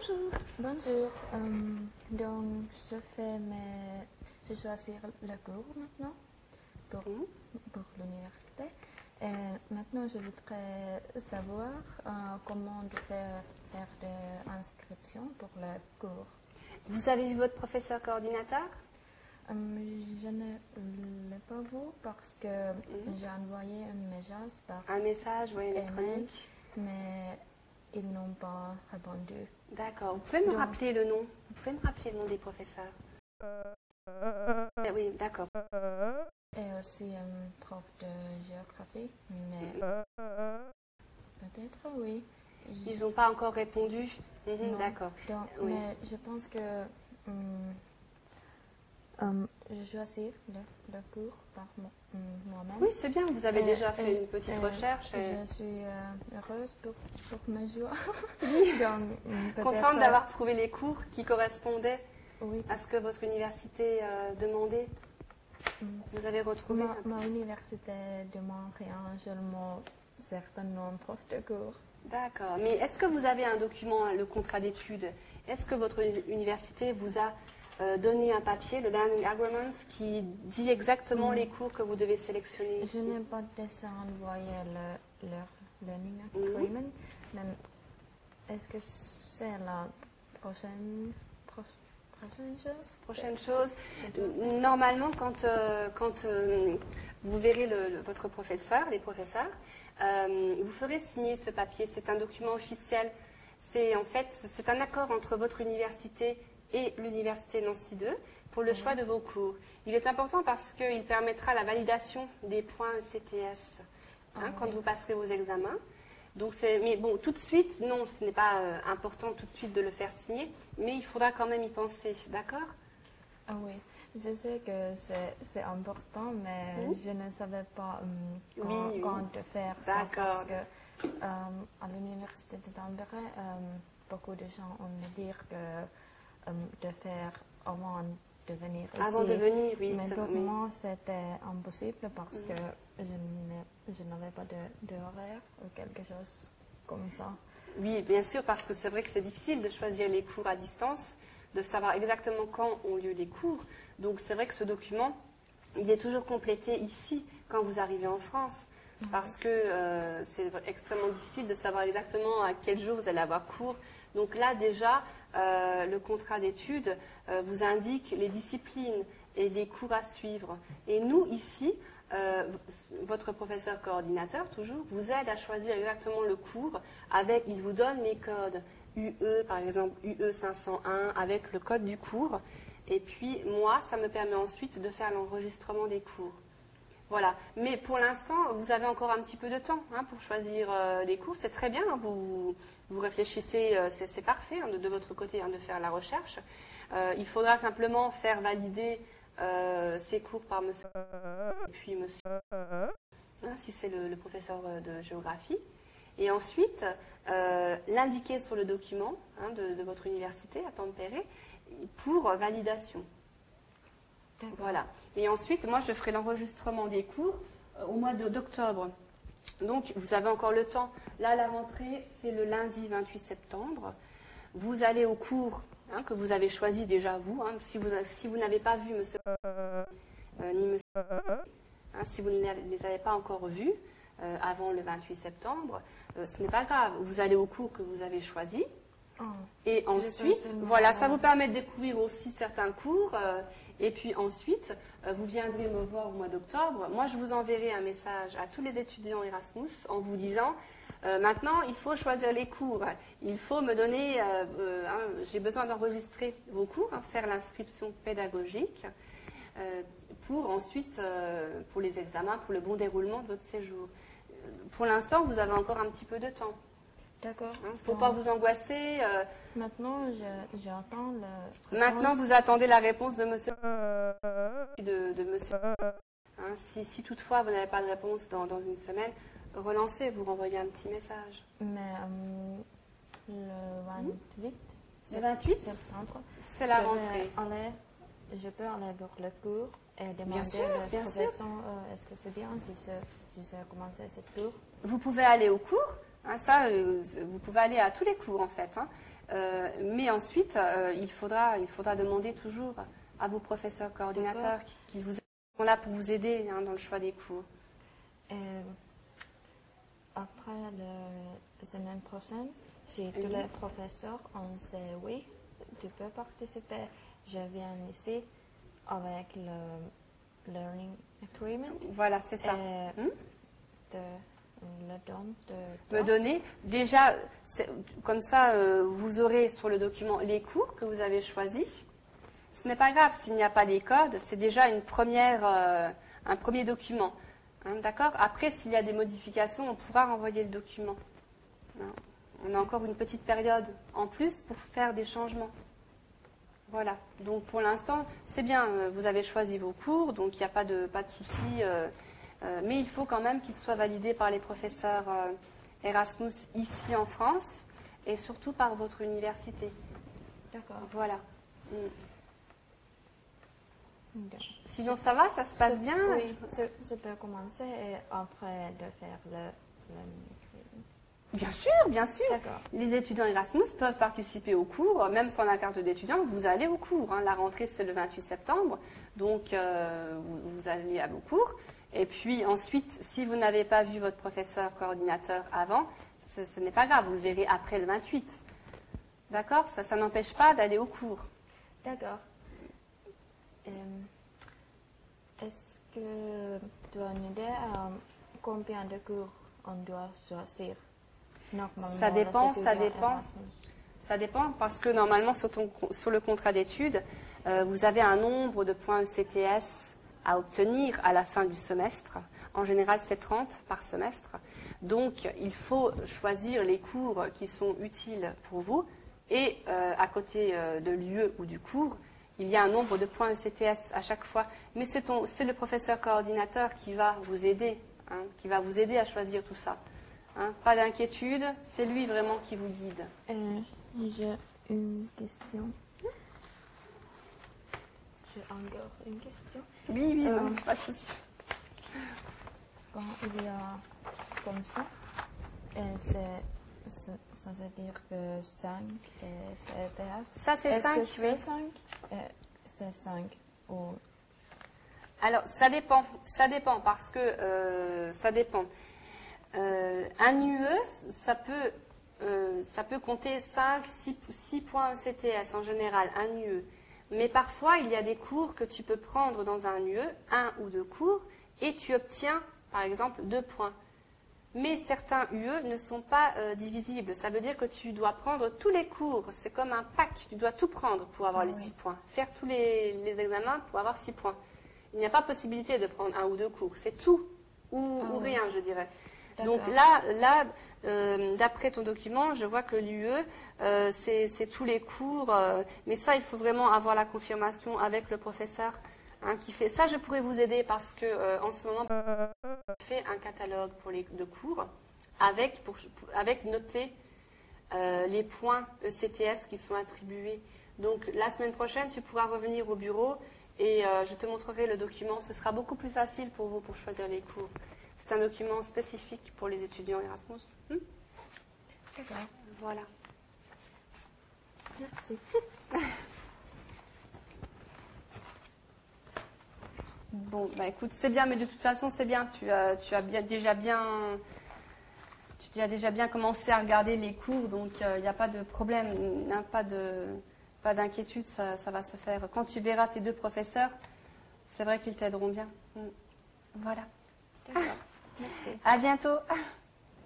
Bonjour. Bonjour. Donc, je choisis le cours maintenant pour l'université. Et maintenant, je voudrais savoir comment faire de l'inscription pour le cours. Vous avez vu votre professeur coordinateur? Je ne l'ai pas vu parce que j'ai envoyé un message par électronique, mais ils n'ont pas répondu. D'accord. Vous pouvez me rappeler le nom? Vous pouvez me rappeler le nom des professeurs? Oui, d'accord. Et aussi un prof de géographie, mais peut-être oui. Ils n'ont pas encore répondu? D'accord. Oui. Mais je pense que je choisis le cours par moi-même. Oui, c'est bien, vous avez déjà fait une petite recherche. Je suis heureuse pour mes joies. Contente d'avoir trouvé les cours qui correspondaient à ce que votre université demandait. Vous avez retrouvé ma université demande rien, seulement un certain nombre de cours. D'accord. Mais est-ce que vous avez un document, le contrat d'études? Est-ce que votre université vous a donné un papier, le Learning Agreement, qui dit exactement les cours que vous devez sélectionner ici? Je n'ai pas déjà envoyé leur Learning Agreement, mais est-ce que c'est la prochaine chose? Normalement, quand vous verrez votre professeur, les professeurs, vous ferez signer ce papier. C'est un document officiel. C'est un accord entre votre université et l'université Nancy 2 pour le choix de vos cours. Il est important parce qu'il permettra la validation des points ECTS quand vous passerez vos examens. Donc mais bon, tout de suite, non, ce n'est pas important tout de suite de le faire signer, mais il faudra quand même y penser, d'accord? Ah oui, je sais que c'est important, mais je ne savais pas quand de faire ça, parce que à l'université de Tampere, beaucoup de gens ont me dire que de faire avant de venir ici. Avant de venir, oui. Mais pour moi, c'était impossible parce que je n'avais pas d'horaire ou quelque chose comme ça. Oui, bien sûr, parce que c'est vrai que c'est difficile de choisir les cours à distance, de savoir exactement quand ont lieu les cours. Donc c'est vrai que ce document, il est toujours complété ici, quand vous arrivez en France, parce que c'est extrêmement difficile de savoir exactement à quel jour vous allez avoir cours. Donc là, déjà, le contrat d'études vous indique les disciplines et les cours à suivre. Et nous, ici, votre professeur coordinateur, toujours, vous aide à choisir exactement le cours. Il vous donne les codes UE, par exemple UE 501, avec le code du cours. Et puis, moi, ça me permet ensuite de faire l'enregistrement des cours. Voilà. Mais pour l'instant, vous avez encore un petit peu de temps pour choisir les cours. C'est très bien. Vous réfléchissez, c'est parfait de votre côté de faire la recherche. Il faudra simplement faire valider ces cours par monsieur et puis monsieur, si c'est le professeur de géographie. Et ensuite, l'indiquer sur le document de votre université à Tampere pour validation. Voilà. Et ensuite, moi, je ferai l'enregistrement des cours au mois d'octobre. Donc, vous avez encore le temps. Là, la rentrée, c'est le lundi 28 septembre. Vous allez au cours que vous avez choisi déjà, vous. Si vous n'avez pas vu monsieur ni monsieur, si vous ne les avez pas encore vus avant le 28 septembre, ce n'est pas grave. Vous allez au cours que vous avez choisi. Et ensuite, voilà, ça vous permet de découvrir aussi certains cours. Et puis ensuite, vous viendrez me voir au mois d'octobre. Moi, je vous enverrai un message à tous les étudiants Erasmus en vous disant maintenant, il faut choisir les cours. Il faut me donner, j'ai besoin d'enregistrer vos cours, faire l'inscription pédagogique pour ensuite, pour les examens, pour le bon déroulement de votre séjour. Pour l'instant, vous avez encore un petit peu de temps. D'accord. Il ne faut pas vous angoisser. Maintenant, j'attends la réponse. Maintenant, vous attendez la réponse de monsieur. De monsieur. Si toutefois vous n'avez pas de réponse dans une semaine, relancez, vous renvoyez un petit message. Mais le 28 septembre, c'est la rentrée. Je peux aller voir le cours et demander à la profession est-ce que c'est bien si je commence cette cours. Vous pouvez aller au cours. Vous pouvez aller à tous les cours en fait. Mais ensuite, il faudra demander toujours à vos professeurs coordinateurs qui sont là pour vous aider dans le choix des cours. Après la semaine prochaine, si tous les professeurs ont dit oui, tu peux participer, je viens ici avec le Learning Agreement. Voilà, c'est ça. Me donner. Déjà, comme ça, vous aurez sur le document les cours que vous avez choisis. Ce n'est pas grave s'il n'y a pas les codes, c'est déjà un premier document. D'accord? Après, s'il y a des modifications, on pourra renvoyer le document. On a encore une petite période en plus pour faire des changements. Voilà. Donc, pour l'instant, c'est bien. Vous avez choisi vos cours, donc il n'y a pas de souci. Mais il faut quand même qu'ils soient validés par les professeurs Erasmus ici en France et surtout par votre université. D'accord. Voilà. Sinon, ça va, ça se passe bien? Oui, je peux commencer et après de faire le Bien sûr, bien sûr. Les étudiants Erasmus peuvent participer aux cours, même sans la carte d'étudiant, vous allez aux cours. La rentrée, c'est le 28 septembre, donc vous allez à vos cours. Et puis ensuite, si vous n'avez pas vu votre professeur coordinateur avant, ce n'est pas grave, vous le verrez après le 28. D'accord? Ça n'empêche pas d'aller aux cours. D'accord. Est-ce que tu as une idée à combien de cours on doit choisir normalement? Ça dépend parce que normalement sur le contrat d'études, vous avez un nombre de points ECTS à obtenir à la fin du semestre. En général, c'est 30 par semestre. Donc, il faut choisir les cours qui sont utiles pour vous. Et à côté de l'UE ou du cours, il y a un nombre de points ECTS à chaque fois. Mais c'est le professeur coordinateur qui va vous aider, qui va vous aider à choisir tout ça. Pas d'inquiétude, c'est lui vraiment qui vous guide. J'ai une question. J'ai encore une question. Oui, pas de souci. Quand il y a comme ça, ça veut dire que 5 CETS. Ça, c'est 5, oui. C'est 5 C'est 5 ou... Alors, ça dépend parce que ça dépend. Un UE, ça peut compter 5, 6 points CTS en général, un UE. Mais parfois, il y a des cours que tu peux prendre dans un UE, 1 ou 2 cours, et tu obtiens, par exemple, 2 points. Mais certains UE ne sont pas divisibles. Ça veut dire que tu dois prendre tous les cours. C'est comme un pack. Tu dois tout prendre pour avoir les 6 points. Faire tous les examens pour avoir 6 points. Il n'y a pas possibilité de prendre 1 ou 2 cours. C'est tout ou rien, je dirais. Donc là d'après ton document, je vois que l'UE, c'est tous les cours. Mais ça, il faut vraiment avoir la confirmation avec le professeur qui fait ça. Je pourrais vous aider parce que en ce moment, je fais un catalogue pour les cours avec noté les points ECTS qui sont attribués. Donc la semaine prochaine, tu pourras revenir au bureau et je te montrerai le document. Ce sera beaucoup plus facile pour vous pour choisir les cours. C'est un document spécifique pour les étudiants Erasmus. D'accord. Voilà. Merci. Bon, bah écoute, c'est bien, mais de toute façon, c'est bien. Tu as déjà bien commencé à regarder les cours, donc il n'y a pas de problème, pas d'inquiétude, ça va se faire. Quand tu verras tes 2 professeurs, c'est vrai qu'ils t'aideront bien. Voilà. D'accord. Merci. À bientôt.